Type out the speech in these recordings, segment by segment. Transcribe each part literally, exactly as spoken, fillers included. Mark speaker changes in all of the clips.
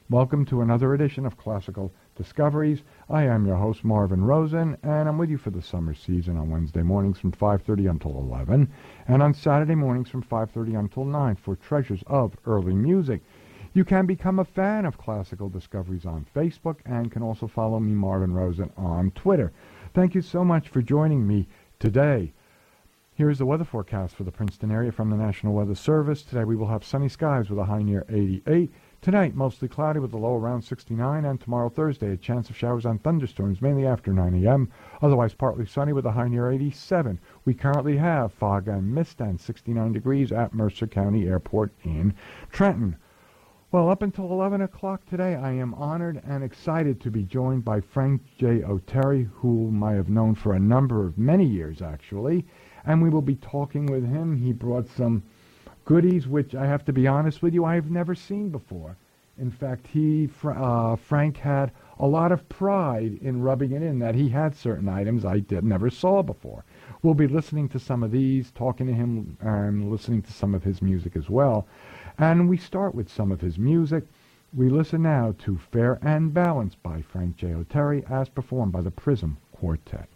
Speaker 1: Welcome to another edition of Classical Discoveries. I am your host, Marvin Rosen, and I'm with you for the summer season on Wednesday mornings from five thirty until eleven, and on Saturday mornings from five thirty until nine for Treasures of Early Music. You can become a fan of Classical Discoveries on Facebook and can also follow me, Marvin Rosen, on Twitter. Thank you so much for joining me today. Here is the weather forecast for the Princeton area from the National Weather Service. Today we will have sunny skies with a high near eighty-eight. Tonight, mostly cloudy with a low around sixty-nine, and tomorrow, Thursday, a chance of showers and thunderstorms, mainly after nine a.m., otherwise partly sunny with a high near eighty-seven. We currently have fog and mist and sixty-nine degrees at Mercer County Airport in Trenton. Well, up until eleven o'clock today, I am honored and excited to be joined by Frank J. Oteri, whom I have known for a number of many years, actually, and we will be talking with him. He brought some goodies, which I have to be honest with you, I have never seen before. In fact, he, uh, Frank had a lot of pride in rubbing it in that he had certain items I did, never saw before. We'll be listening to some of these, talking to him, and listening to some of his music as well. And we start with some of his music. We listen now to Fair and Balanced by Frank J. Oteri as performed by the Prism Quartet.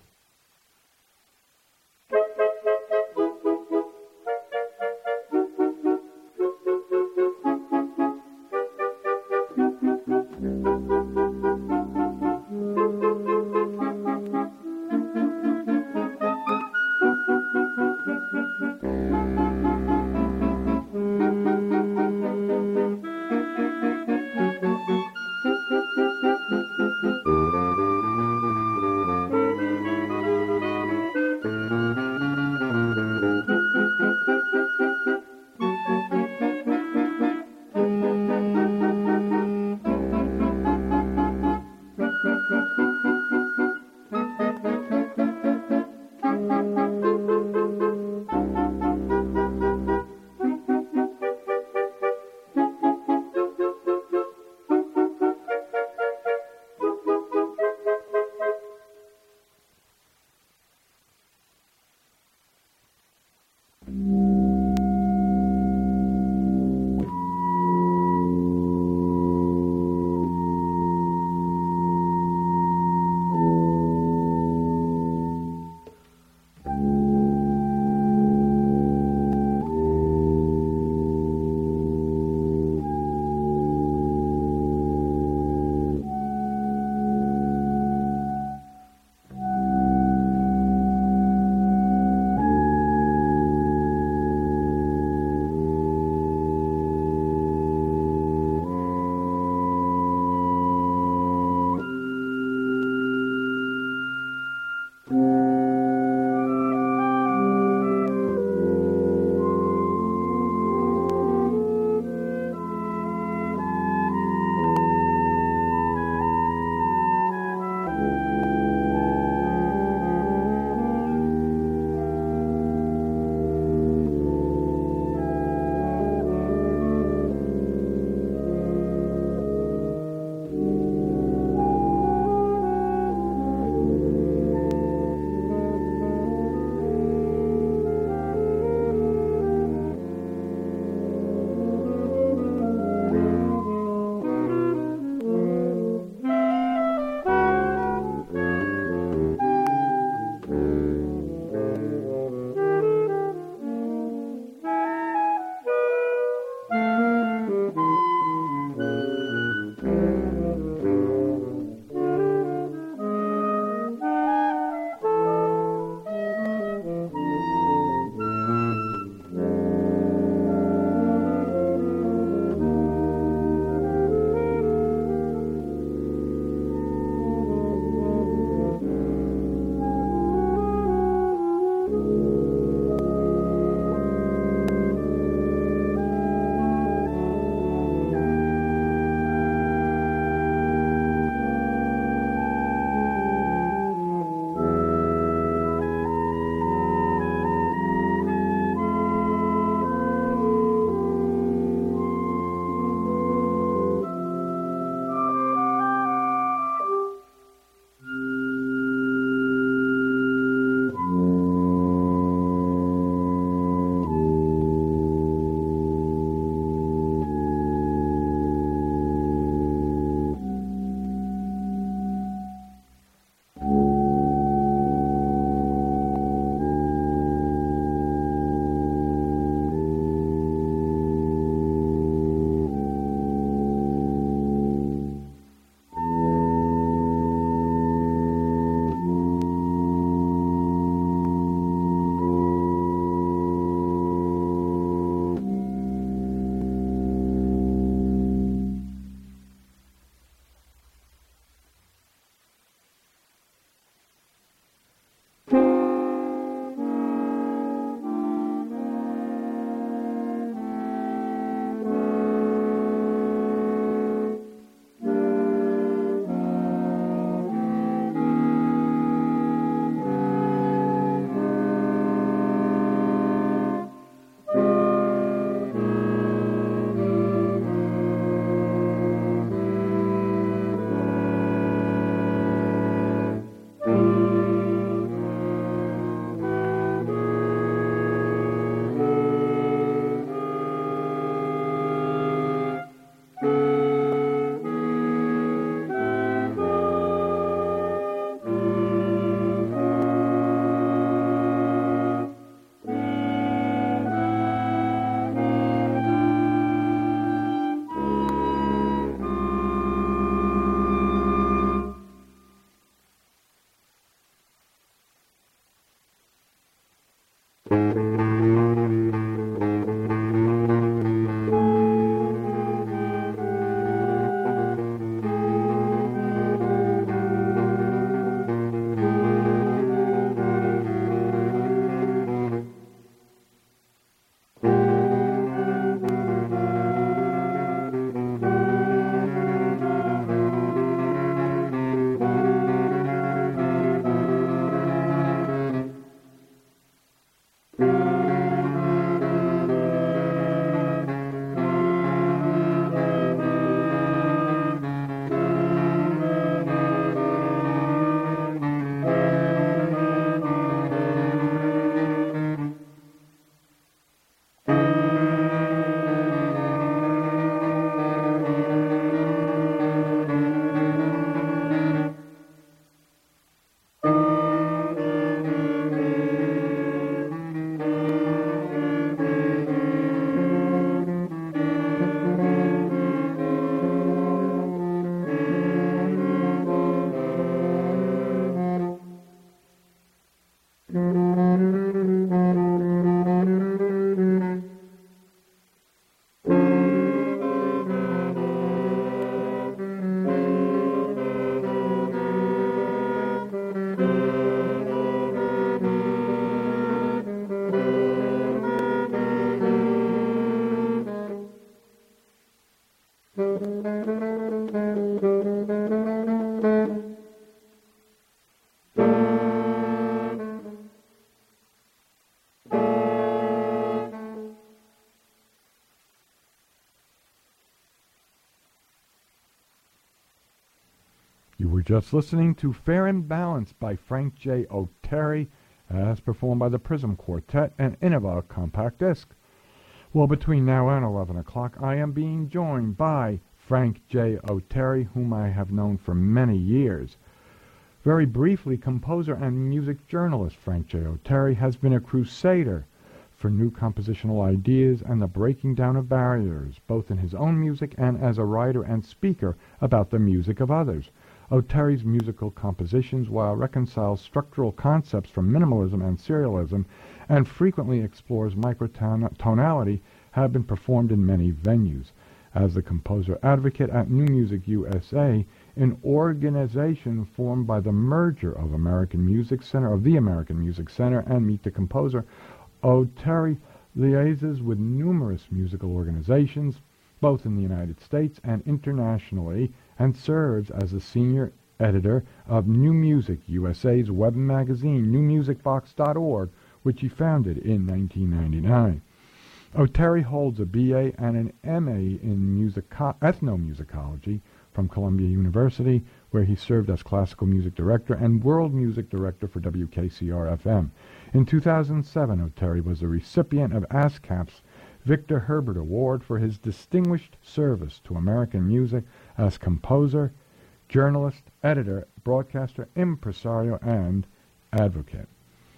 Speaker 1: You were just listening to Fair and Balanced by Frank J. O'Terry, as performed by the Prism Quartet and Innova Compact Disc. Well, between now and eleven o'clock, I am being joined by Frank J. O'Terry, whom I have known for many years. Very briefly, composer and music journalist Frank J. O'Terry has been a crusader for new compositional ideas and the breaking down of barriers, both in his own music and as a writer and speaker about the music of others. O'Terry's musical compositions, while reconciles structural concepts from minimalism and serialism and frequently explores microtonality, have been performed in many venues. As the composer advocate at New Music U S A, an organization formed by the merger of American Music Center, of the American Music Center and Meet the Composer, O'Terry liaises with numerous musical organizations, both in the United States and internationally, and serves as the senior editor of New Music U S A's web magazine, new music box dot org, which he founded in nineteen ninety-nine. O'Terry holds a B A and an M A in musico- ethnomusicology from Columbia University, where he served as classical music director and world music director for W K C R F M. In two thousand seven, O'Terry was the recipient of ASCAP's Victor Herbert Award for his distinguished service to American music as composer, journalist, editor, broadcaster, impresario, and advocate.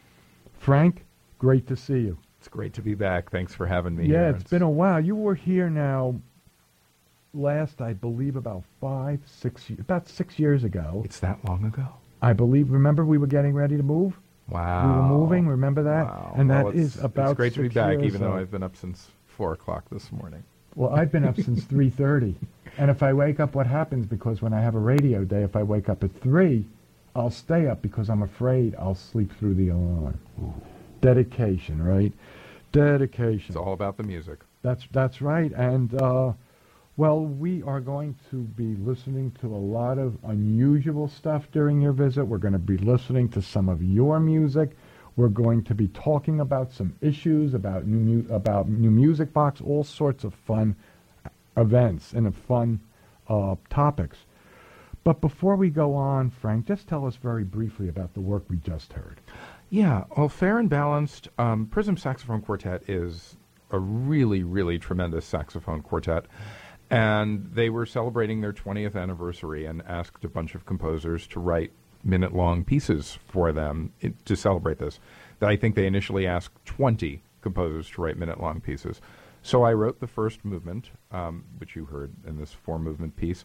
Speaker 1: Frank, great to see you.
Speaker 2: It's great to be back. Thanks for having me
Speaker 1: yeah,
Speaker 2: here.
Speaker 1: it's, it's been a while. You were here now last, I believe, about five, six, about six years ago.
Speaker 2: It's that long ago?
Speaker 1: I believe. Remember we were getting ready to move?
Speaker 2: Wow.
Speaker 1: We were moving, remember that?
Speaker 2: Wow.
Speaker 1: And that
Speaker 2: well,
Speaker 1: is about
Speaker 2: It's great to be back,
Speaker 1: years,
Speaker 2: even though
Speaker 1: uh,
Speaker 2: I've been up since four o'clock this morning.
Speaker 1: Well, I've been up since three thirty. And if I wake up, what happens? Because when I have a radio day, if I wake up at three, I'll stay up because I'm afraid I'll sleep through the alarm. Ooh. Dedication, right? Dedication.
Speaker 2: It's all about the music.
Speaker 1: That's that's right. And, uh, well, we are going to be listening to a lot of unusual stuff during your visit. We're going to be listening to some of your music. We're going to be talking about some issues, about new mu- about New Music Box, all sorts of fun events and fun uh, topics. But before we go on, Frank, just tell us very briefly about the work we just heard.
Speaker 2: Yeah, well, Fair and Balanced, um, Prism Saxophone Quartet is a really, really tremendous saxophone quartet. And they were celebrating their twentieth anniversary and asked a bunch of composers to write minute-long pieces for them it, to celebrate this. I think they initially asked twenty composers to write minute-long pieces. So I wrote the first movement, um, which you heard in this four-movement piece.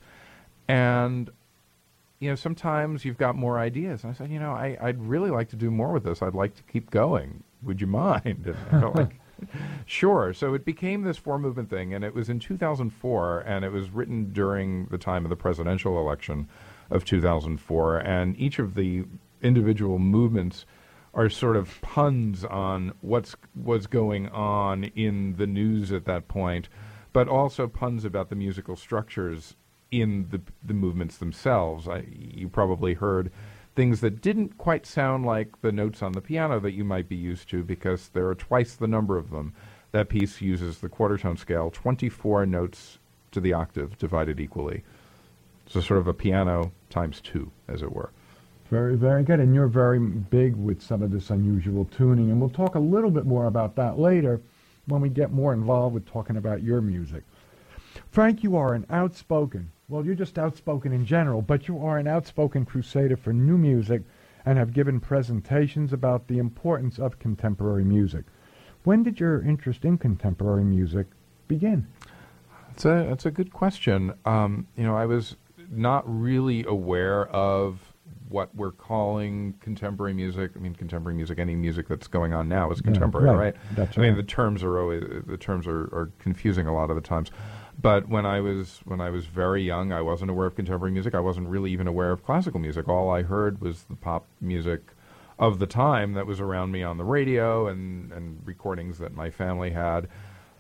Speaker 2: And, you know, sometimes you've got more ideas. And I said, you know, I, I'd really like to do more with this. I'd like to keep going. Would you mind? And I felt like, sure. So it became this four-movement thing, and it was in two thousand four, and it was written during the time of the presidential election of two thousand four, and each of the individual movements are sort of puns on what's was going on in the news at that point, but also puns about the musical structures in the the movements themselves. I, you probably heard things that didn't quite sound like the notes on the piano that you might be used to, because there are twice the number of them. That piece uses the quarter tone scale, twenty-four notes to the octave divided equally. So sort of a piano times two, as it were.
Speaker 1: Very, very good. And you're very big with some of this unusual tuning. And we'll talk a little bit more about that later when we get more involved with talking about your music. Frank, you are an outspoken, well, you're just outspoken in general, but you are an outspoken crusader for new music and have given presentations about the importance of contemporary music. When did your interest in contemporary music begin?
Speaker 2: That's a, that's a good question. Um, you know, I was not really aware of what we're calling contemporary music. I mean, contemporary music, any music that's going on now is contemporary,
Speaker 1: yeah, right?
Speaker 2: right?
Speaker 1: That's
Speaker 2: I
Speaker 1: right.
Speaker 2: mean, the terms are always the terms are, are confusing a lot of the times. But when I was when I was very young, I wasn't aware of contemporary music. I wasn't really even aware of classical music. All I heard was the pop music of the time that was around me on the radio and, and recordings that my family had.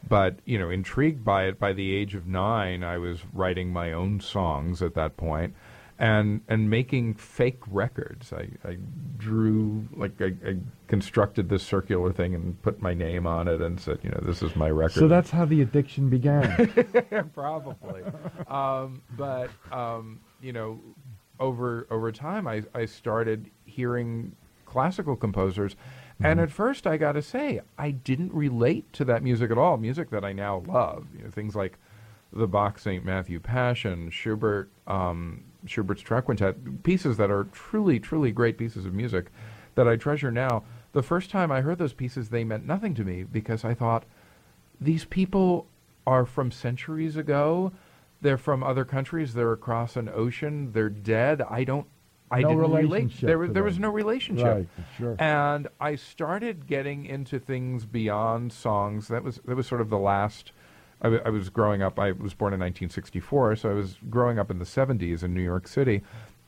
Speaker 2: but, you know, intrigued by it. By the age of nine, I was writing my own songs at that point, and and making fake records. I, I drew, like, I, I constructed this circular thing and put my name on it and said, you know, this is my record.
Speaker 1: So that's how the addiction began.
Speaker 2: Probably. um, but, um, you know, over over time, I, I started hearing classical composers. Mm-hmm. And at first, I got to say, I didn't relate to that music at all, music that I now love. You know, things like the Bach Saint Matthew Passion, Schubert, um, Schubert's Trout Quintet, pieces that are truly, truly great pieces of music that I treasure now. The first time I heard those pieces, they meant nothing to me because I thought, these people are from centuries ago. They're from other countries. They're across an ocean. They're dead. I don't I
Speaker 1: no
Speaker 2: didn't relate.
Speaker 1: relationship
Speaker 2: There was
Speaker 1: to
Speaker 2: there
Speaker 1: them.
Speaker 2: was no relationship.
Speaker 1: Right, sure.
Speaker 2: And I started getting into things beyond songs. That was that was sort of the last. I, w- I was growing up. I was born in nineteen sixty-four, so I was growing up in the seventies in New York City,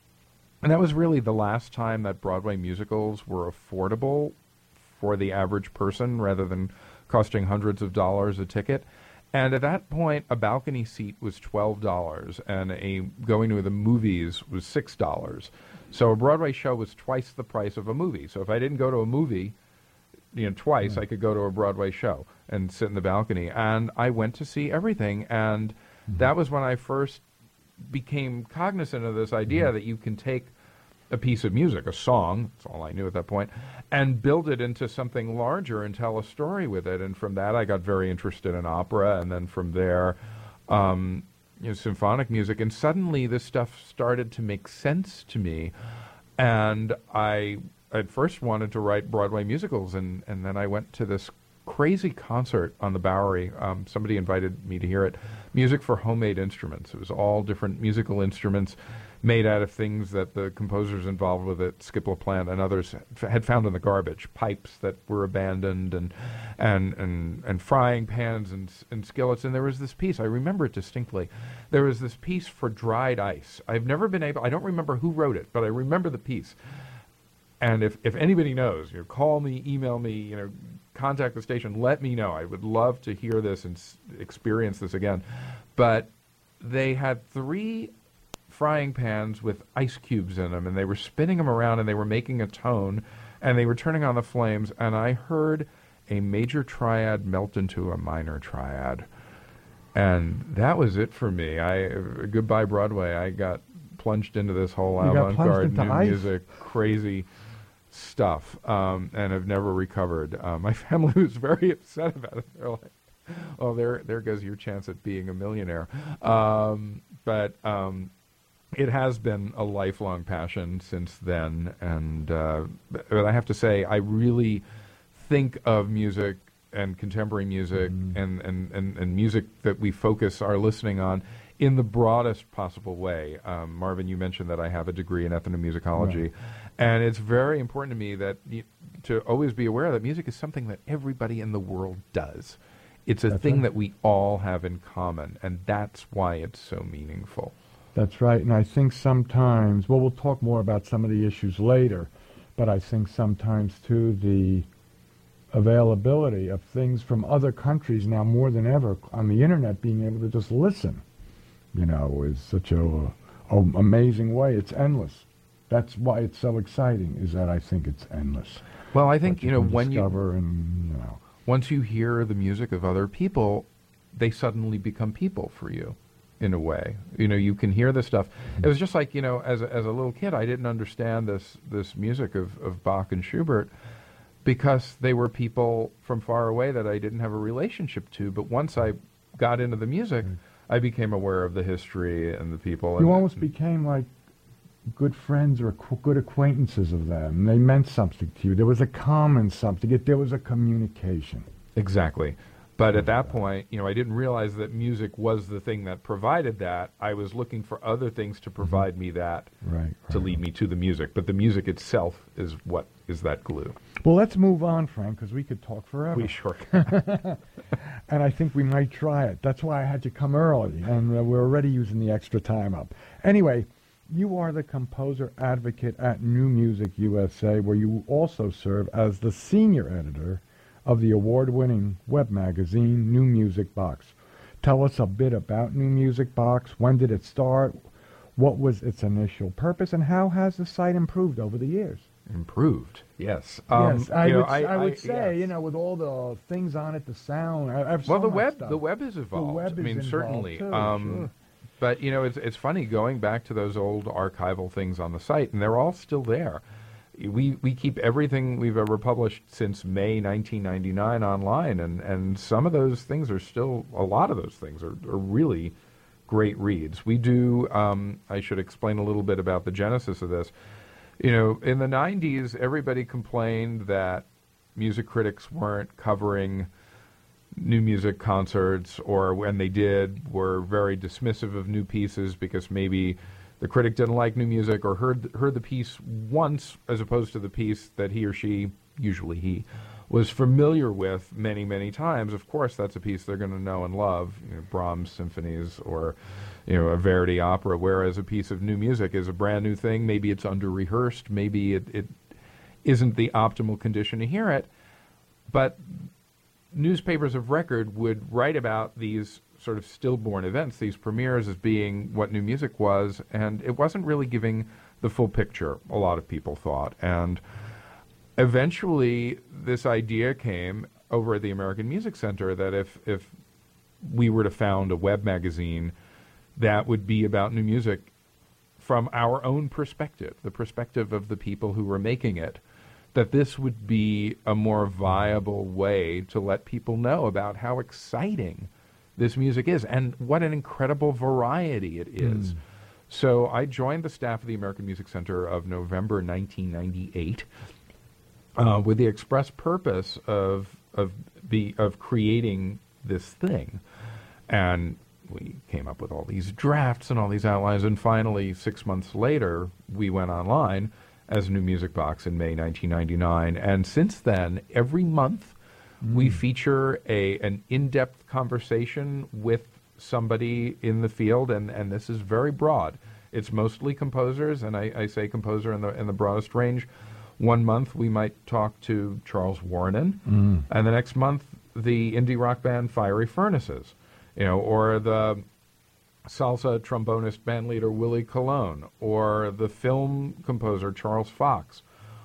Speaker 2: and that was really the last time that Broadway musicals were affordable for the average person, rather than costing hundreds of dollars a ticket. And at that point, a balcony seat was twelve dollars, and a going to the movies was six dollars. So a Broadway show was twice the price of a movie. So if I didn't go to a movie, you know, twice, mm. I could go to a Broadway show and sit in the balcony. And I went to see everything, and mm. that was when I first became cognizant of this idea mm. that you can take a piece of music, a song, that's all I knew at that point, and build it into something larger and tell a story with it. And from that, I got very interested in opera, and then from there, um, you know, symphonic music. And suddenly, this stuff started to make sense to me. And I, at first, wanted to write Broadway musicals, and, and then I went to this crazy concert on the Bowery. Um, somebody invited me to hear it. Music for homemade instruments. It was all different musical instruments made out of things that the composers involved with it, Skip LaPlante and others, f- had found in the garbage, pipes that were abandoned, and and and, and frying pans and, and skillets. And there was this piece, I remember it distinctly, there was this piece for dried ice. I've never been able, I don't remember who wrote it, but I remember the piece. And if, if anybody knows, you know, call me, email me, you know, contact the station, let me know. I would love to hear this and s- experience this again. But they had three frying pans with ice cubes in them, and they were spinning them around, and they were making a tone, and they were turning on the flames, and I heard a major triad melt into a minor triad. And that was it for me. I uh, goodbye Broadway. I got plunged into this whole
Speaker 1: You got
Speaker 2: avant-garde
Speaker 1: plunged into
Speaker 2: new
Speaker 1: ice?
Speaker 2: music, crazy stuff, um, and have never recovered. Uh, my family was very upset about it. They're like, "Oh, there, there goes your chance at being a millionaire." Um, but um, it has been a lifelong passion since then, and uh, but I have to say, I really think of music and contemporary music
Speaker 1: Mm.
Speaker 2: and, and, and, and music that we focus our listening on in the broadest possible way. Um, Marvin, you mentioned that I have a degree in ethnomusicology,
Speaker 1: Right.
Speaker 2: and it's very important to me that y- to always be aware that music is something that everybody in the world does. It's a
Speaker 1: That's
Speaker 2: thing
Speaker 1: right.
Speaker 2: that we all have in common, and that's why it's so meaningful.
Speaker 1: That's right, and I think sometimes, well, we'll talk more about some of the issues later, but I think sometimes, too, the availability of things from other countries now more than ever on the internet, being able to just listen, you know, is such a, a amazing way. It's endless. That's why it's so exciting, is that I think it's endless.
Speaker 2: Well, I think,
Speaker 1: What
Speaker 2: you know,
Speaker 1: can
Speaker 2: when you,
Speaker 1: discover and, you know.
Speaker 2: once you hear the music of other people, they suddenly become people for you, in a way. You know, you can hear this stuff. It was just like, you know, as a, as a little kid, I didn't understand this this music of, of Bach and Schubert because they were people from far away that I didn't have a relationship to. But once I got into the music,
Speaker 1: Right.
Speaker 2: I became aware of the history and the people.
Speaker 1: You
Speaker 2: and,
Speaker 1: almost became like good friends or qu- good acquaintances of them. They meant something to you. There was a common something. It, there was a communication.
Speaker 2: Exactly. But at that point, you know, I didn't realize that music was the thing that provided that. I was looking for other things to provide me that,
Speaker 1: Right.
Speaker 2: to
Speaker 1: right.
Speaker 2: lead me to the music. But the music itself is what is that glue.
Speaker 1: Well, let's move on, Frank, because we could talk forever.
Speaker 2: We sure can.
Speaker 1: And I think we might try it. That's why I had to come early, and uh, we're already using the extra time up. Anyway, you are the composer advocate at New Music U S A, where you also serve as the senior editor of the award-winning web magazine New Music Box. Tell us a bit about New Music Box. When did it start? What was its initial purpose, and how has the site improved over the years?
Speaker 2: Improved, yes. Um,
Speaker 1: yes, I
Speaker 2: you know,
Speaker 1: would, I, I would
Speaker 2: I,
Speaker 1: say,
Speaker 2: yes.
Speaker 1: you know, with all the things on it, the sound. I, I've
Speaker 2: Well,
Speaker 1: so
Speaker 2: the
Speaker 1: much
Speaker 2: web,
Speaker 1: stuff.
Speaker 2: the web has evolved.
Speaker 1: The web
Speaker 2: I
Speaker 1: is
Speaker 2: mean,
Speaker 1: involved
Speaker 2: certainly.
Speaker 1: too,
Speaker 2: Um,
Speaker 1: sure.
Speaker 2: But you know, it's it's funny going back to those old archival things on the site, and they're all still there. We we keep everything we've ever published since May nineteen ninety-nine online, and, and some of those things are still, a lot of those things are, are really great reads. We do, um, I should explain a little bit about the genesis of this. You know, in the nineties, everybody complained that music critics weren't covering new music concerts, or when they did, were very dismissive of new pieces because maybe the critic didn't like new music or heard heard the piece once as opposed to the piece that he or she, usually he, was familiar with many, many times. Of course, that's a piece they're going to know and love, you know, Brahms symphonies or, you know, a Verdi opera, whereas a piece of new music is a brand new thing. Maybe it's under-rehearsed. Maybe it, it isn't the optimal condition to hear it. But newspapers of record would write about these sort of stillborn events, these premieres, as being what new music was, and it wasn't really giving the full picture, a lot of people thought. And eventually this idea came over at the American Music Center that if, if we were to found a web magazine that would be about new music from our own perspective, the perspective of the people who were making it, that this would be a more viable way to let people know about how exciting this music is and what an incredible variety it is. Mm. So I joined the staff of the American Music Center of November nineteen ninety-eight uh, with the express purpose of of the of creating this thing, and we came up with all these drafts and all these outlines, and finally, six months later, we went online as New Music Box in May nineteen ninety-nine, and since then, every month, mm. we feature a an in-depth conversation with somebody in the field, and, and this is very broad. It's mostly composers, and I, I say composer in the in the broadest range. One month we might talk to Charles Warren, mm. and the next month the indie rock band Fiery Furnaces, you know, or the salsa trombonist bandleader Willie Colon, or the film composer Charles Fox,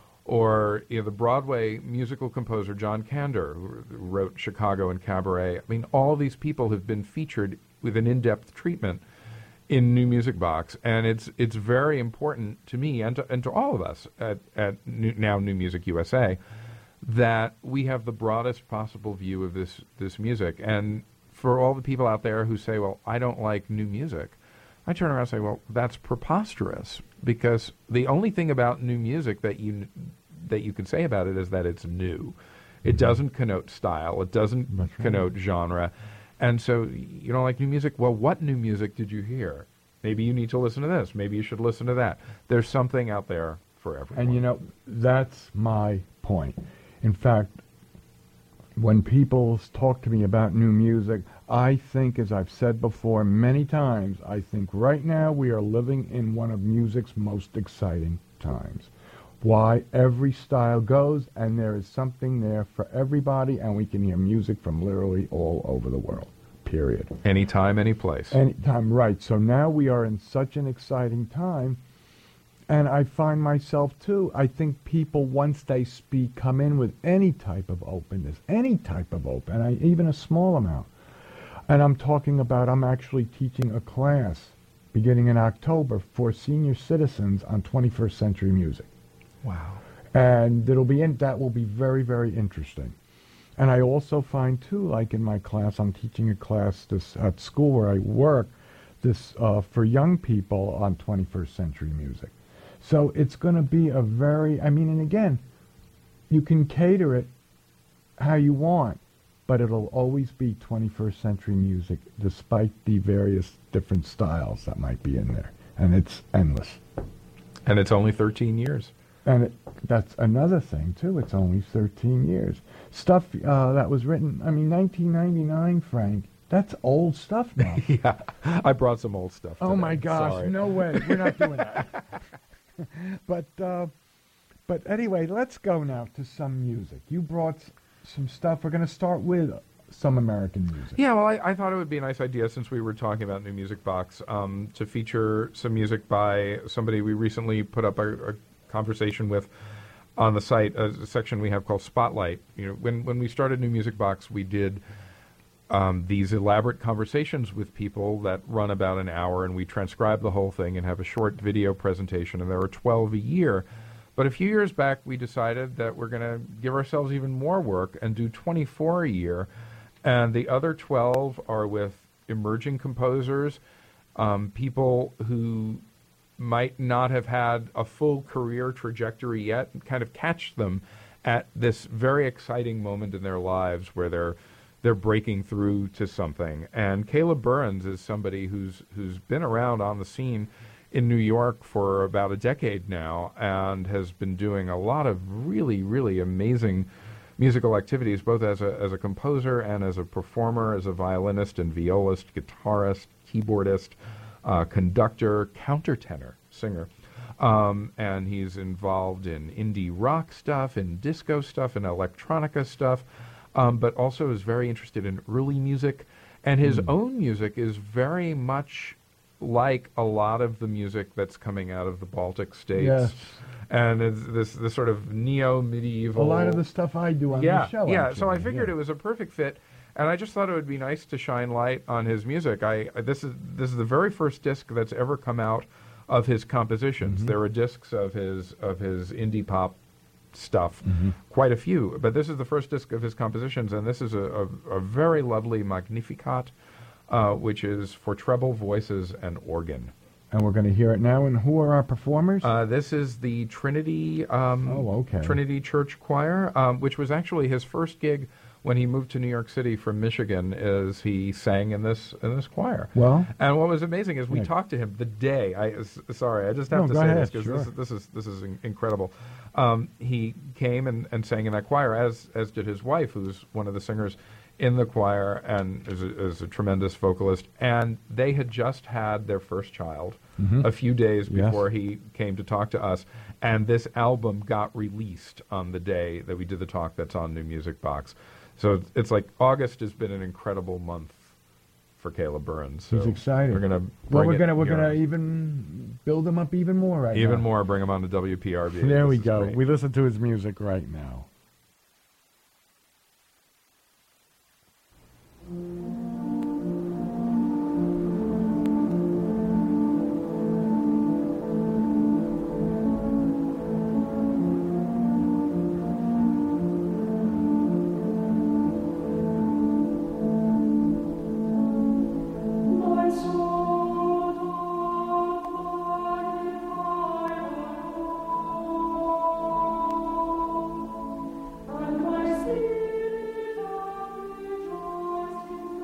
Speaker 2: or you know, the Broadway musical composer John Kander, who wrote Chicago and Cabaret. I mean, all these people have been featured with an in-depth treatment in New Music Box, and it's it's very important to me and to, and to all of us at, at New, now New Music U S A that we have the broadest possible view of this this music. And for all the people out there who say, well, I don't like new music, I turn around and say, well, that's preposterous, because the only thing about new music that you that you can say about it is that it's new. It doesn't connote style. It doesn't that's connote right. genre. And so you don't like new music? Well, what new music did you hear? Maybe you need to listen to this. Maybe you should listen to that. There's something out there for everyone.
Speaker 1: And, you know, that's my point. In fact, when people talk to me about new music, I think, as I've said before many times, I think right now we are living in one of music's most exciting times. Why? Every style goes, and there is something there for everybody, and we can hear music from literally all over the world, period.
Speaker 2: Anytime, any place.
Speaker 1: Anytime, right. So now we are in such an exciting time, and I find myself, too, I think people, once they speak, come in with any type of openness, any type of open, I, even a small amount. And I'm talking about, I'm actually teaching a class beginning in October for senior citizens on twenty-first century music.
Speaker 2: Wow.
Speaker 1: And it'll be in, that will be very, very interesting. And I also find, too, like in my class, I'm teaching a class this at school where I work, this uh, for young people on twenty-first century music. So it's going to be a very, I mean, and again, you can cater it how you want, but it'll always be twenty-first century music, despite the various different styles that might be in there. And it's endless.
Speaker 2: And it's only thirteen years.
Speaker 1: And it, that's another thing, too. It's only thirteen years. Stuff uh, that was written, I mean, nineteen ninety-nine, Frank, that's old stuff now.
Speaker 2: Yeah, I brought some old stuff today.
Speaker 1: Oh, my gosh,
Speaker 2: Sorry.
Speaker 1: No way. We're not doing that. but, uh, but anyway, let's go now to some music. You brought some stuff. We're going to start with some American music.
Speaker 2: Yeah, well, I, I thought it would be a nice idea, since we were talking about New Music Box, um, to feature some music by somebody we recently put up a, a conversation with on the site, a, a section we have called Spotlight. You know, when when we started New Music Box, we did um, these elaborate conversations with people that run about an hour, and we transcribe the whole thing and have a short video presentation, and there are twelve a year. But a few years back, we decided that we're going to give ourselves even more work and do twenty-four a year, and the other twelve are with emerging composers, um, people who might not have had a full career trajectory yet, and kind of catch them at this very exciting moment in their lives where they're they're breaking through to something. And Caleb Burns is somebody who's who's been around on the scene in New York for about a decade now, and has been doing a lot of really, really amazing musical activities, both as a as a composer and as a performer, as a violinist and violist, guitarist, keyboardist, uh, conductor, countertenor, singer. Um, and he's involved in indie rock stuff, in disco stuff, in electronica stuff, um, but also is very interested in early music. And his mm. own music is very much like a lot of the music that's coming out of the Baltic states.
Speaker 1: Yes.
Speaker 2: And it's this this sort of neo-medieval...
Speaker 1: A lot of the stuff I do on
Speaker 2: yeah,
Speaker 1: the show.
Speaker 2: Yeah,
Speaker 1: actually.
Speaker 2: so I figured
Speaker 1: yeah.
Speaker 2: it was a perfect fit, and I just thought it would be nice to shine light on his music. I, I this is this is the very first disc that's ever come out of his compositions.
Speaker 1: Mm-hmm.
Speaker 2: There are discs of his of his indie pop stuff,
Speaker 1: mm-hmm.
Speaker 2: quite a few, but this is the first disc of his compositions, and this is a, a, a very lovely Magnificat, uh, which is for treble, voices, and organ.
Speaker 1: And we're going to hear it now. And who are our performers?
Speaker 2: Uh, this is the Trinity um,
Speaker 1: oh, okay.
Speaker 2: Trinity Church Choir, um, which was actually his first gig when he moved to New York City from Michigan. Is he sang in this in this choir?
Speaker 1: Well,
Speaker 2: and what was amazing is we
Speaker 1: right.
Speaker 2: talked to him the day. I s- sorry, I just have
Speaker 1: no,
Speaker 2: to
Speaker 1: go
Speaker 2: say
Speaker 1: ahead,
Speaker 2: this because
Speaker 1: sure.
Speaker 2: this, this is this is in- incredible. Um, he came and, and sang in that choir, as as did his wife, who's one of the singers in the choir and is a, is a tremendous vocalist. And they had just had their first child
Speaker 1: mm-hmm.
Speaker 2: a few days
Speaker 1: yes.
Speaker 2: before he came to talk to us. And this album got released on the day that we did the talk that's on New Music Box. So it's, it's like August has been an incredible month for Caleb Burns. So
Speaker 1: he's excited.
Speaker 2: We're gonna
Speaker 1: well, we're
Speaker 2: it,
Speaker 1: gonna we're
Speaker 2: you know,
Speaker 1: gonna even build him up even more right
Speaker 2: even
Speaker 1: now.
Speaker 2: more. Bring him on to W P R B.
Speaker 1: There
Speaker 2: This
Speaker 1: we
Speaker 2: is
Speaker 1: go.
Speaker 2: great.
Speaker 1: We listen to his music right now.
Speaker 3: And my spirit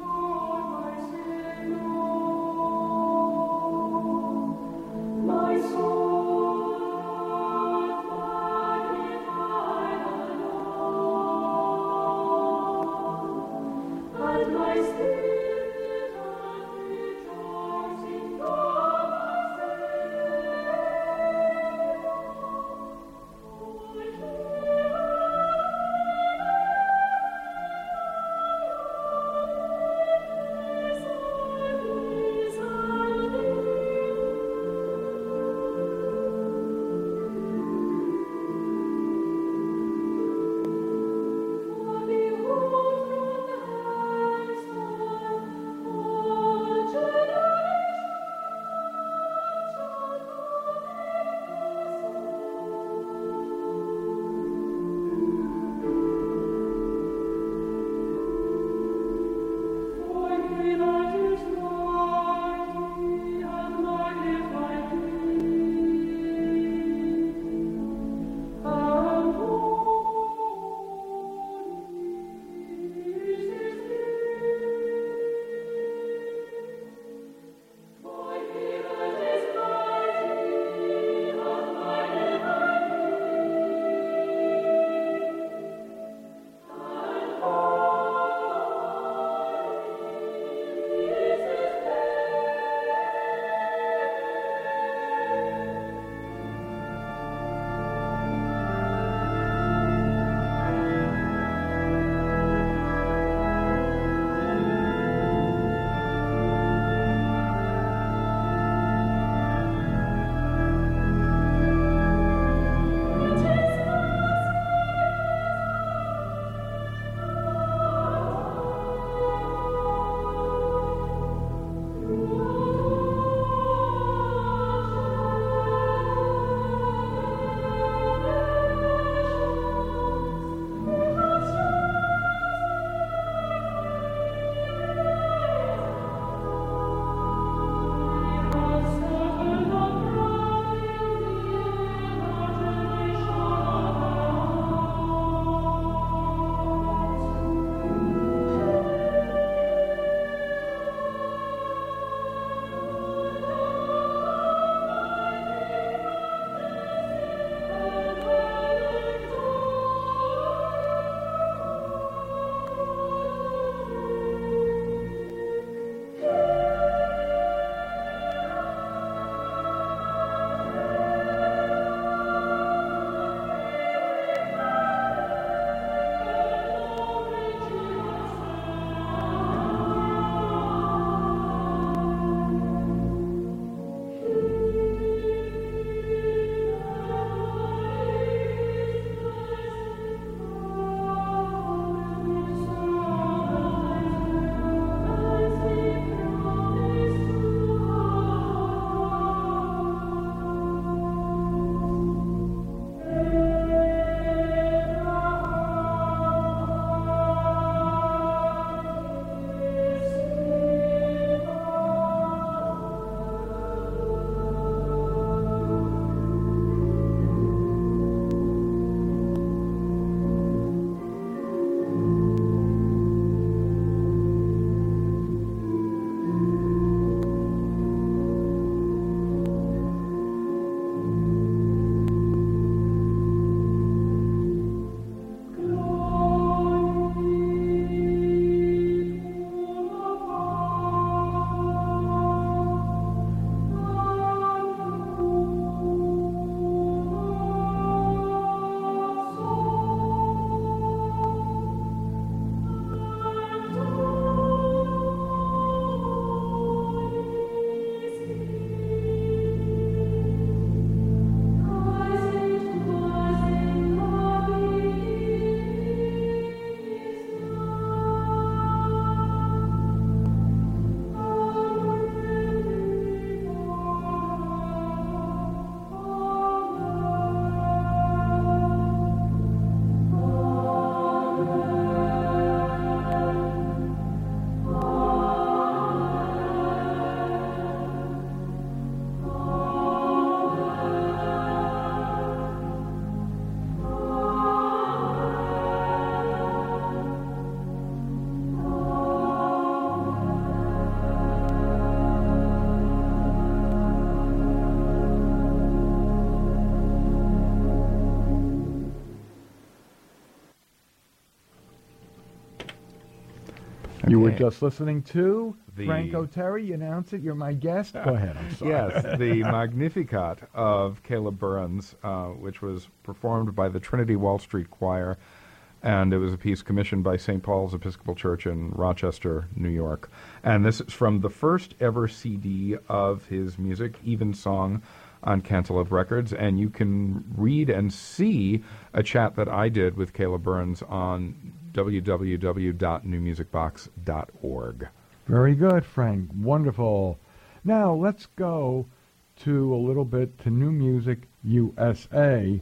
Speaker 1: You were
Speaker 2: Okay.
Speaker 1: just listening to
Speaker 2: The-
Speaker 1: Franco Terry. You announce it. You're my guest. Go ahead. I'm sorry.
Speaker 2: Yes, the Magnificat of Caleb Burns, uh, which was performed by the Trinity Wall Street Choir, and it was a piece commissioned by Saint Paul's Episcopal Church in Rochester, New York. And this is from the first ever C D of his music, Evensong, on Cantaloupe Records, and you can read and see a chat that I did with Caleb Burns on w w w dot new music box dot org.
Speaker 1: Very good, Frank. Wonderful. Now let's go to a little bit to New Music U S A,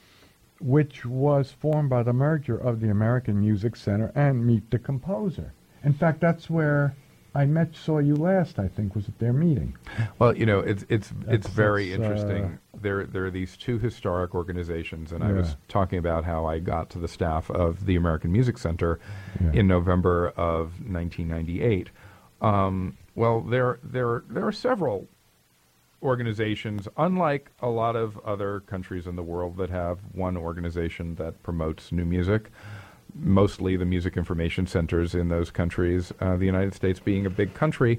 Speaker 1: which was formed by the merger of the American Music Center and Meet the Composer. In fact, that's where I met, saw you last, I think, was at their meeting.
Speaker 2: Well, you know, it's it's it's
Speaker 1: That's-
Speaker 2: very
Speaker 1: that's, uh,
Speaker 2: interesting. There there are these two historic organizations, and I
Speaker 1: Yeah.
Speaker 2: was talking about how I got to the staff of the American Music Center
Speaker 1: Yeah.
Speaker 2: in November of nineteen ninety-eight. Um, well, there there there are several organizations, unlike a lot of other countries in the world that have one organization that promotes new music, mostly the music information centers in those countries. Uh, the United States, being a big country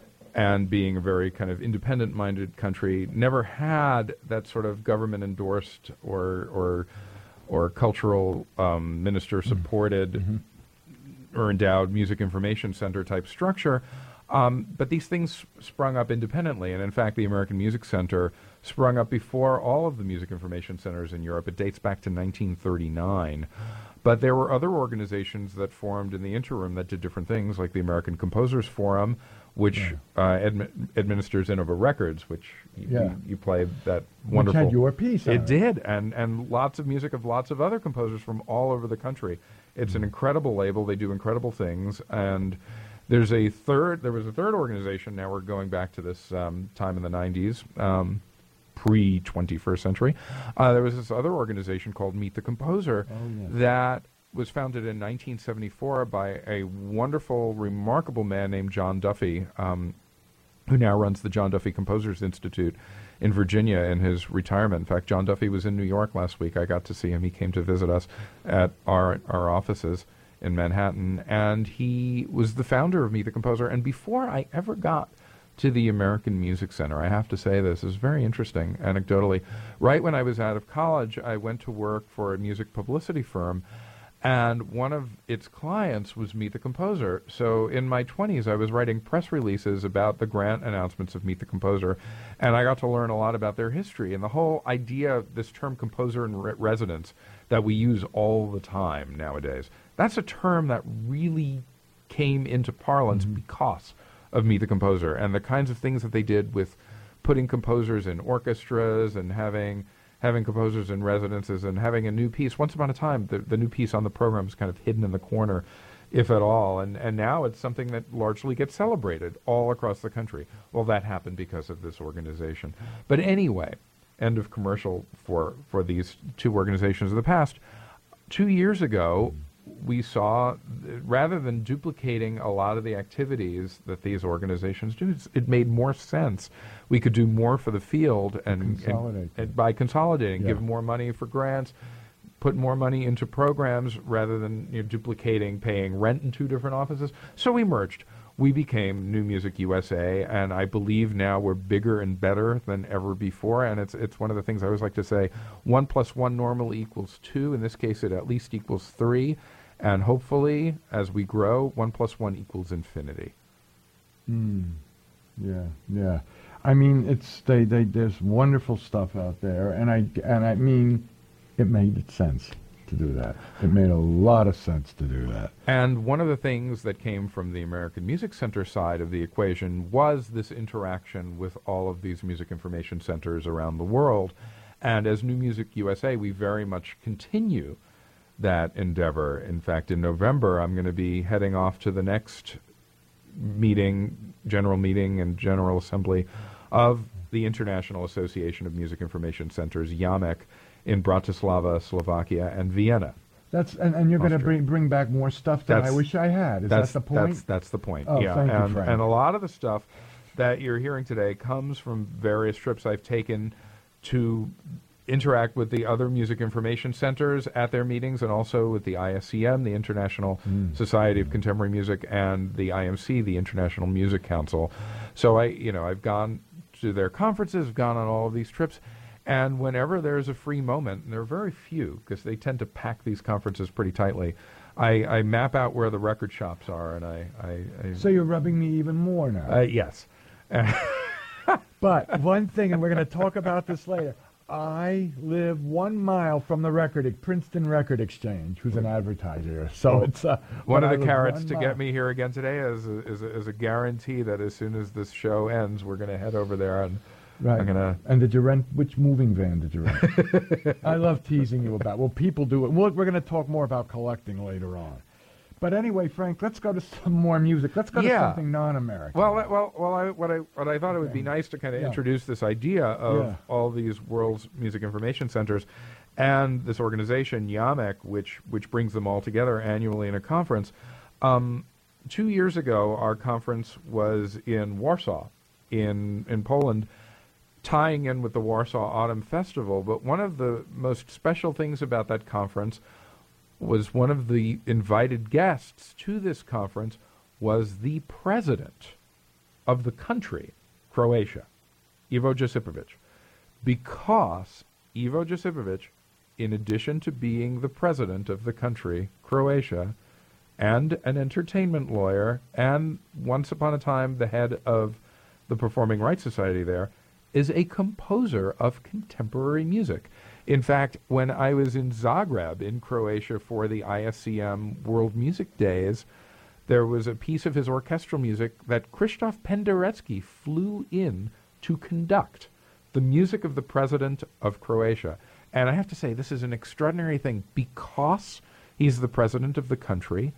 Speaker 2: and being a very kind of independent-minded country, never had that sort of government-endorsed or or or cultural um, minister-supported
Speaker 1: Mm-hmm.
Speaker 2: or endowed music information center type structure. Um, but these things sprung up independently, and in fact, the American Music Center sprung up before all of the music information centers in Europe. It dates back to nineteen thirty-nine. But there were other organizations that formed in the interim that did different things, like the American Composers Forum, which
Speaker 1: Yeah.
Speaker 2: uh, admi- administers Innova Records, which y-
Speaker 1: Yeah.
Speaker 2: you, you play that wonderful.
Speaker 1: Which had your piece on
Speaker 2: It
Speaker 1: it.
Speaker 2: did, and and lots of music of lots of other composers from all over the country. It's an incredible label. They do incredible things, and there's a third. There was a third organization. Now we're going back to this um, time in the nineties, um, pre twenty-first century. Uh, there was this other organization called Meet the Composer
Speaker 1: Oh, yes.
Speaker 2: that was founded in nineteen seventy-four by a wonderful, remarkable man named John Duffy, um, who now runs the John Duffy Composers Institute in Virginia in his retirement. In fact, John Duffy was in New York last week. I got to see him. He came to visit us at our our offices in Manhattan, and he was the founder of Meet the Composer. And before I ever got to the American Music Center, I have to say this is very interesting, anecdotally. Right when I was out of college, I went to work for a music publicity firm, and one of its clients was Meet the Composer. So in my twenties, I was writing press releases about the grant announcements of Meet the Composer, and I got to learn a lot about their history. And the whole idea of this term composer in re- residence that we use all the time nowadays, that's a term that really came into parlance
Speaker 1: Mm-hmm.
Speaker 2: because of Meet the Composer and the kinds of things that they did with putting composers in orchestras and having having composers in residences and having a new piece. Once upon a time, the, the new piece on the program is kind of hidden in the corner, if at all, and, and now it's something that largely gets celebrated all across the country. Well, that happened because of this organization. But anyway, end of commercial for, for these two organizations of the past. Two years ago, we saw, uh, rather than duplicating a lot of the activities that these organizations do, it's- it made more sense. We could do more for the field and, and,
Speaker 1: Consolidate.
Speaker 2: and by consolidating,
Speaker 1: Yeah.
Speaker 2: give more money for grants, put more money into programs rather than you know, duplicating, paying rent in two different offices. So we merged. We became New Music U S A, and I believe now we're bigger and better than ever before. And it's it's one of the things I always like to say: one plus one normally equals two. In this case, it at least equals three. And hopefully, as we grow, one plus one equals infinity.
Speaker 1: Mm. Yeah, yeah. I mean, it's they, they. There's wonderful stuff out there, and I and I mean, it made sense to do that. It made a lot of sense to do that.
Speaker 2: And one of the things that came from the American Music Center side of the equation was this interaction with all of these music information centers around the world. And as New Music U S A, we very much continue that endeavor. In fact, in November, I'm going to be heading off to the next meeting, general meeting and general assembly of the International Association of Music Information Centers, JAMEC, in Bratislava, Slovakia, and Vienna.
Speaker 1: That's and, and you're going to
Speaker 2: Austria.
Speaker 1: bring bring back more stuff that I
Speaker 2: That's-
Speaker 1: wish I had. Is
Speaker 2: that's
Speaker 1: that the point?
Speaker 2: That's, that's the point.
Speaker 1: Oh,
Speaker 2: yeah,
Speaker 1: thank you,
Speaker 2: and,
Speaker 1: Frank.
Speaker 2: and a lot of the stuff that you're hearing today comes from various trips I've taken to interact with the other music information centers at their meetings, and also with the I S C M, the International
Speaker 1: Mm.
Speaker 2: Society of Contemporary Music, and the I M C, the International Music Council. So I, you know, I've gone to their conferences, gone on all of these trips, and whenever there's a free moment, and there are very few because they tend to pack these conferences pretty tightly, I, I map out where the record shops are, and I, I, I
Speaker 1: So you're rubbing me even more now.
Speaker 2: uh, yes.
Speaker 1: But one thing, and we're going to talk about this later. I live one mile from the record, Princeton Record Exchange, who's an advertiser. So
Speaker 2: Oh,
Speaker 1: it's uh,
Speaker 2: One
Speaker 1: but
Speaker 2: of
Speaker 1: I
Speaker 2: the
Speaker 1: live
Speaker 2: carrots
Speaker 1: one
Speaker 2: to
Speaker 1: mile.
Speaker 2: get me here again today is a, is a, is a guarantee that as soon as this show ends, we're going to head over there, and
Speaker 1: Right.
Speaker 2: I'm gonna.
Speaker 1: And did you rent? Which moving van did you rent? I love teasing you about. Well, people do it. We're, we're going to talk more about collecting later on. But anyway, Frank, let's go to some more music. Let's go to
Speaker 2: Yeah.
Speaker 1: something non-American.
Speaker 2: Well, I- well, well. I, what I what I thought it would be nice to kind of
Speaker 1: Yeah.
Speaker 2: introduce this idea of
Speaker 1: Yeah.
Speaker 2: all these world's music information centers, and this organization Y A M E C, which which brings them all together annually in a conference. Um, two years ago, our conference was in Warsaw, in in Poland, tying in with the Warsaw Autumn Festival. But one of the most special things about that conference was one of the invited guests to this conference was the president of the country, Croatia, Ivo Josipovic, because Ivo Josipovic, in addition to being the president of the country, Croatia, and an entertainment lawyer, and once upon a time the head of the Performing Rights Society there, is a composer of contemporary music. In fact, when I was in Zagreb in Croatia for the I S C M World Music Days, there was a piece of his orchestral music that Krzysztof Penderecki flew in to conduct, the music of the president of Croatia. And I have to say, this is an extraordinary thing because he's the president of the country.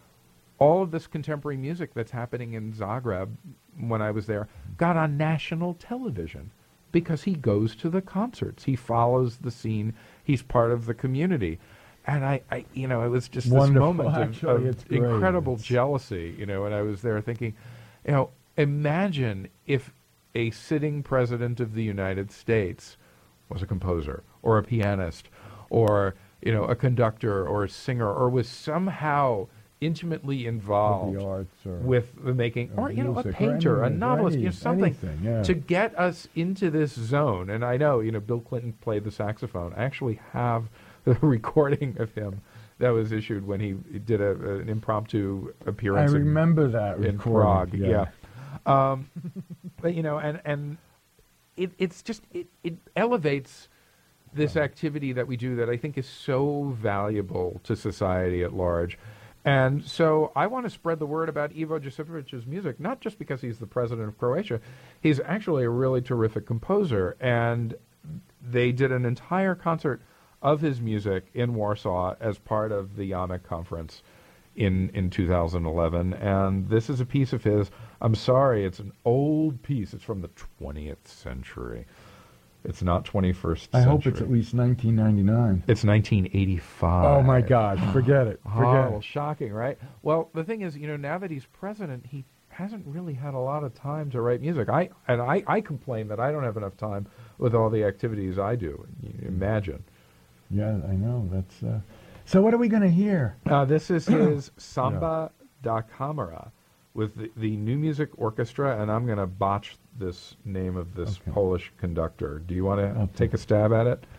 Speaker 2: All of this contemporary music that's happening in Zagreb when I was there got on national television because he goes to the concerts. He follows the scene. He's part of the community. And I, I you know, it was just
Speaker 1: Wonderful.
Speaker 2: this moment of,
Speaker 1: Actually,
Speaker 2: of
Speaker 1: it's great.
Speaker 2: incredible
Speaker 1: It's-
Speaker 2: jealousy, you know, and I was there thinking, you know, imagine if a sitting president of the United States was a composer or a pianist or, you know, a conductor or a singer or was somehow intimately involved
Speaker 1: With the arts or
Speaker 2: with the making,
Speaker 1: or
Speaker 2: or, you know, a
Speaker 1: music or
Speaker 2: painter, a
Speaker 1: anything,
Speaker 2: novelist, you know,
Speaker 1: any-
Speaker 2: something
Speaker 1: anything, yeah.
Speaker 2: to get us into this zone. And I know, you know, Bill Clinton played the saxophone. I actually have the recording of him that was issued when he did a, an impromptu
Speaker 1: I
Speaker 2: appearance in-
Speaker 1: remember that
Speaker 2: in
Speaker 1: recording,
Speaker 2: Prague. Yeah. Um, but, you know, and, and it, it's just, it, it elevates this activity that we do that I think is so valuable to society at large. And so I want to spread the word about Ivo Josipovic's music, not just because he's the president of Croatia. He's actually a really terrific composer. And they did an entire concert of his music in Warsaw as part of the Y A M E C conference in, in two thousand eleven. And this is a piece of his. I'm sorry, it's an old piece. It's from the twentieth century. It's not twenty-first
Speaker 1: I
Speaker 2: century.
Speaker 1: hope it's at least nineteen ninety-nine.
Speaker 2: It's nineteen eighty-five.
Speaker 1: Oh my God! Forget it. Forget
Speaker 2: Horrible,
Speaker 1: it.
Speaker 2: shocking, right? Well, the thing is, you know, now that he's president, he hasn't really had a lot of time to write music. I and I, I complain that I don't have enough time with all the activities I do. You imagine.
Speaker 1: Yeah, I know. That's. Uh, so what are we going to hear?
Speaker 2: Uh, this is his Samba da Camera with the, the New Music Orchestra, and I'm going to botch this name of this
Speaker 1: Okay.
Speaker 2: Polish conductor. Do you want to
Speaker 1: I'll
Speaker 2: take a stab at it?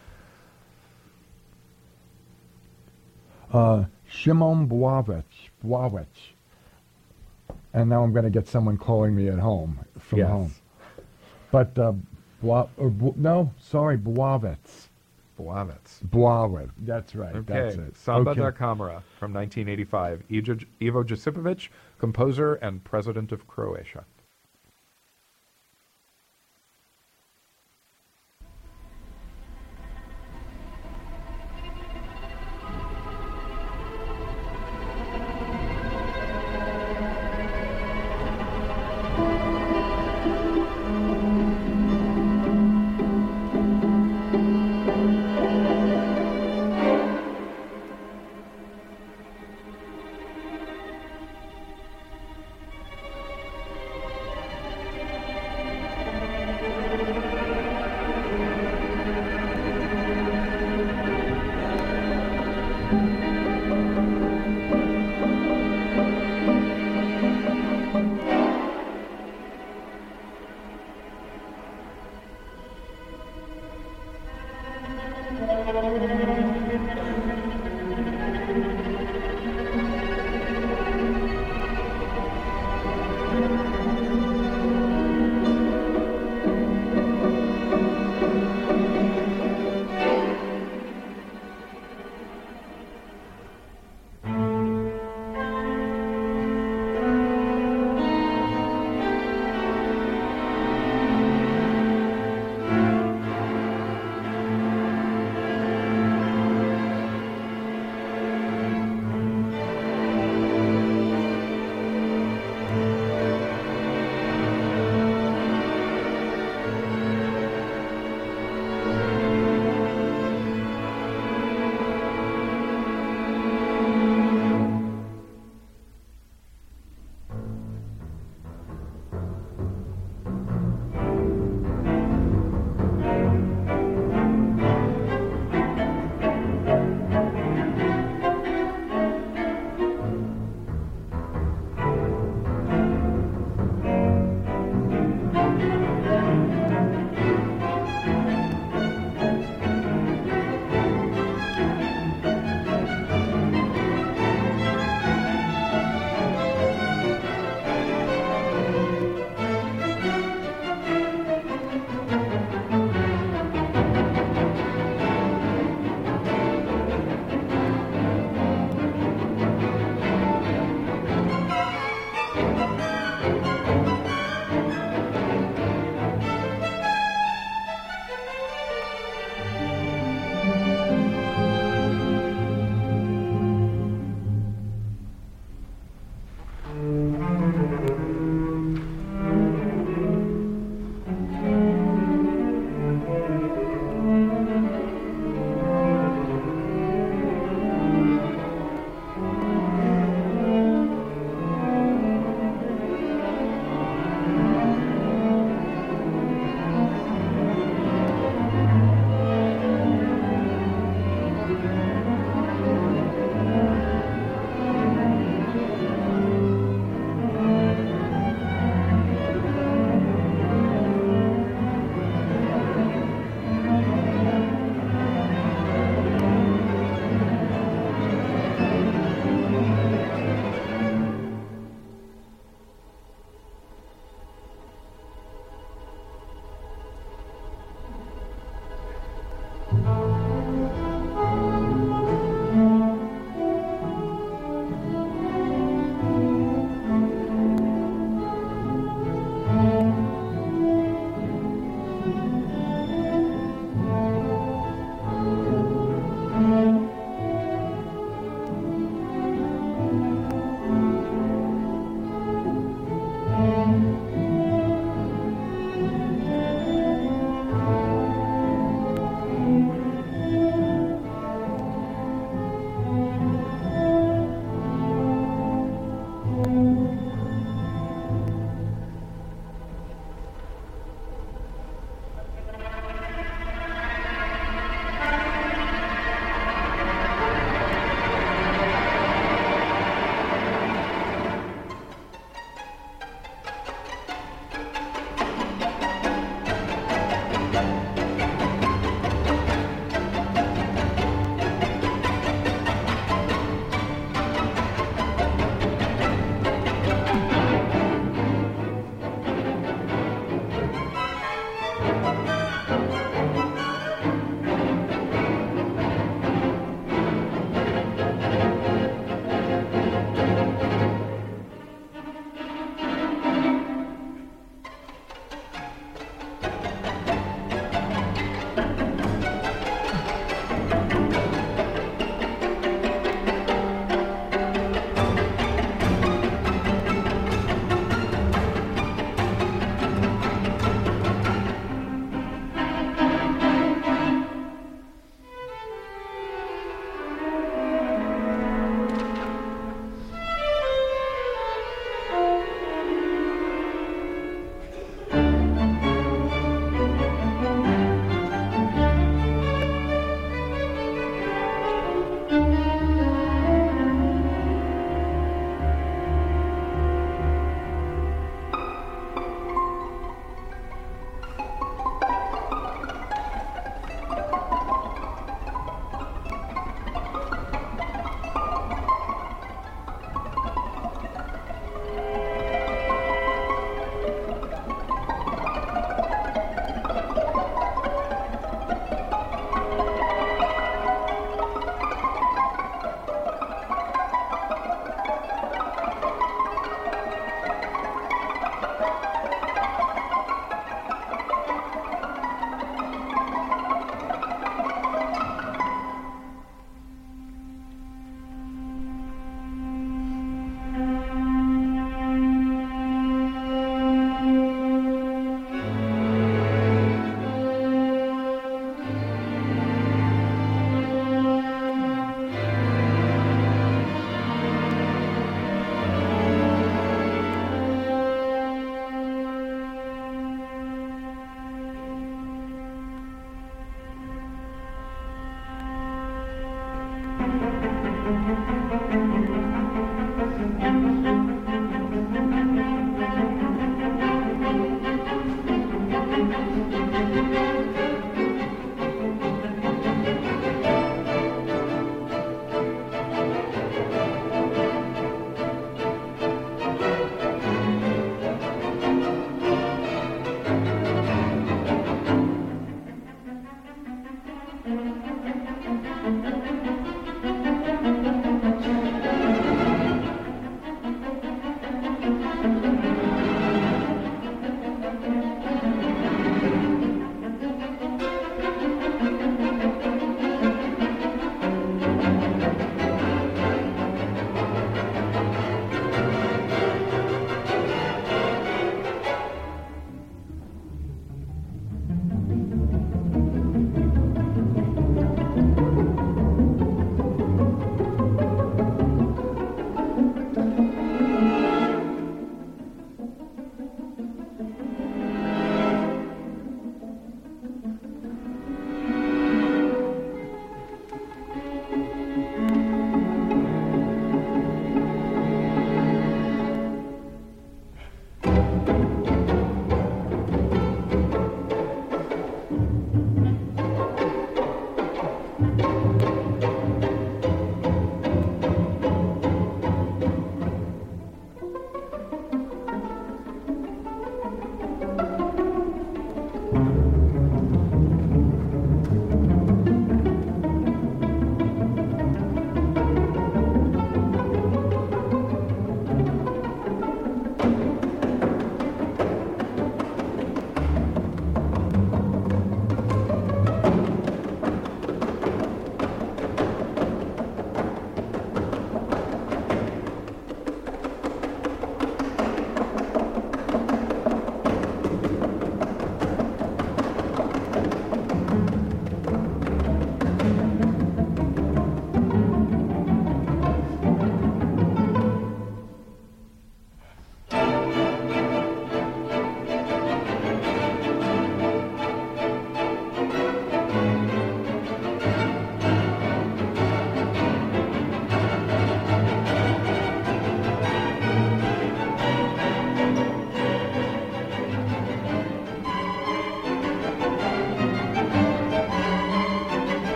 Speaker 1: Uh, Szymon Bławicz. Bławicz. And now I'm going to get someone calling me at home from
Speaker 2: Yes.
Speaker 1: home. But uh, Bła, or, Bł- no, sorry, Bławicz.
Speaker 2: Bławicz.
Speaker 1: Bławicz. That's right.
Speaker 2: Okay,
Speaker 1: That's it.
Speaker 2: Samba
Speaker 1: Okay.
Speaker 2: da Camera from nineteen eighty-five. Ivo, Ivo Josipovic, composer and president of Croatia.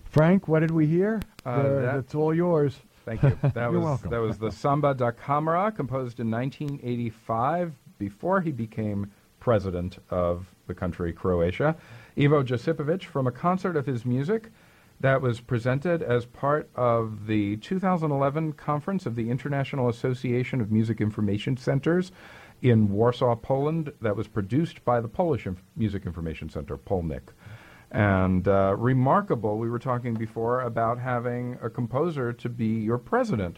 Speaker 1: Frank, what did we hear?
Speaker 2: Uh,
Speaker 1: There-
Speaker 2: that-
Speaker 1: that's all yours.
Speaker 2: Thank you. That
Speaker 1: You're
Speaker 2: was
Speaker 1: welcome.
Speaker 2: that was the Samba da Câmara, composed in nineteen eighty-five, before he became president of the country Croatia. Ivo Josipovic, from a concert of his music that was presented as part of the two thousand eleven conference of the International Association of Music Information Centers in Warsaw, Poland, that was produced by the Polish Inf- Music Information Center, Polnik. And uh, remarkable, we were talking before about having a composer to be your president.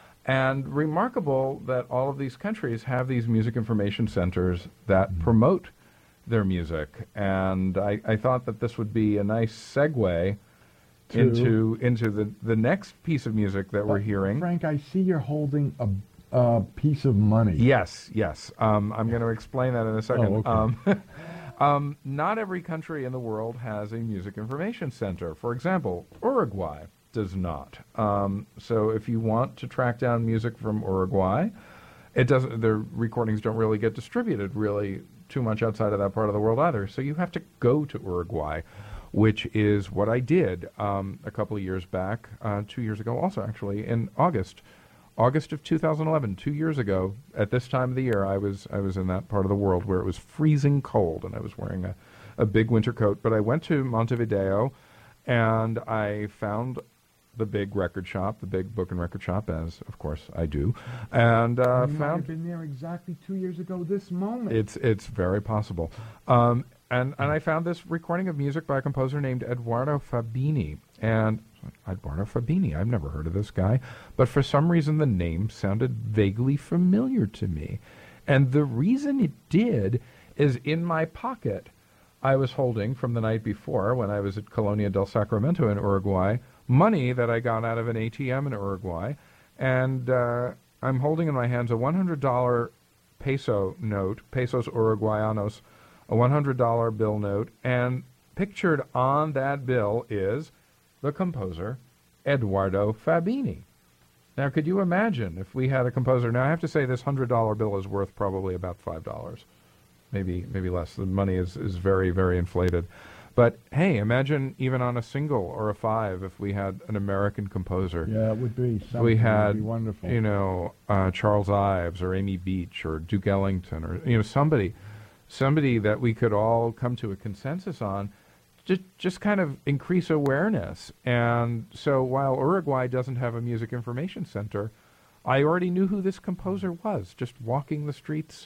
Speaker 2: And remarkable that all of these countries have these music information centers that
Speaker 1: Mm-hmm.
Speaker 2: promote their music. And I, I thought that this would be a nice segue
Speaker 1: To-
Speaker 2: into into the, the next piece of music that we're
Speaker 1: Uh,
Speaker 2: hearing.
Speaker 1: Frank, I see you're holding a, a piece of money.
Speaker 2: Yes, yes. Um, I'm going to explain that in a second.
Speaker 1: Oh, okay.
Speaker 2: um, um, not every country in the world has a music information center. For example, Uruguay does not. Um, so if you want to track down music from Uruguay, it doesn't. Their recordings don't really get distributed really too much outside of that part of the world either. So you have to go to Uruguay, which is what I did um, a couple of years back, uh, two years ago, also actually in August. August of two thousand eleven, two years ago, at this time of the year, I was I was in that part of the world where it was freezing cold, and I was wearing a, a big winter coat. But I went to Montevideo, and I found the big record shop, the big book and record shop, as of course I do, and uh,
Speaker 1: you might have
Speaker 2: found
Speaker 1: been there exactly two years ago this moment.
Speaker 2: it's it's very possible. Um, and and I found this recording of music by a composer named Eduardo Fabini. And Eduardo Fabini, I've never heard of this guy, but for some reason the name sounded vaguely familiar to me. And the reason it did is in my pocket I was holding from the night before when I was at Colonia del Sacramento in Uruguay, money that I got out of an A T M in Uruguay. And uh, I'm holding in my hands a one hundred dollar peso note, pesos uruguayanos, a one hundred dollar bill note, and pictured on that bill is the composer Eduardo Fabini. Now, could you imagine if we had a composer? Now, I have to say this one hundred dollar bill is worth probably about five dollars, maybe maybe less. The money is, is very, very inflated. But, hey, imagine even on a single or a five if we had an American composer.
Speaker 1: yeah, it would be. Something.
Speaker 2: We
Speaker 1: It would
Speaker 2: had,
Speaker 1: be wonderful.
Speaker 2: you know, uh, Charles Ives or Amy Beach or Duke Ellington or, you know, somebody, somebody that we could all come to a consensus on, just, just kind of increase awareness. And so while Uruguay doesn't have a music information center, I already knew who this composer was, just walking the streets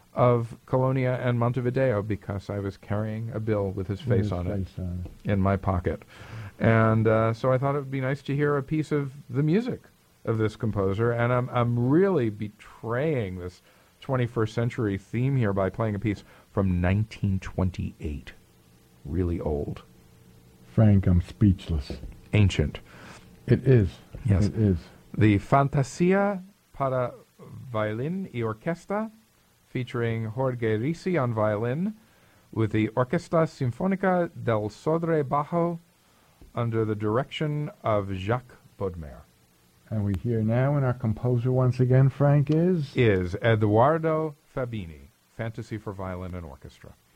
Speaker 2: of Colonia and Montevideo because I was carrying a bill with his
Speaker 1: With
Speaker 2: face
Speaker 1: his
Speaker 2: on it
Speaker 1: face on it.
Speaker 2: in my pocket. And uh, so I thought it would be nice to hear a piece of the music of this composer. And I'm, I'm really betraying this twenty-first century theme here by playing a piece from nineteen twenty-eight. Really old.
Speaker 1: Frank, I'm speechless.
Speaker 2: Ancient.
Speaker 1: It is.
Speaker 2: Yes.
Speaker 1: It is.
Speaker 2: The Fantasia para Violin y Orquesta, featuring Jorge Risi on violin, with the Orquesta Sinfónica del Sodre Bajo under the direction of Jacques Bodmer.
Speaker 1: And we hear now, and our composer once again, Frank, is?
Speaker 2: Is Eduardo Fabini, Fantasy for Violin and Orchestra.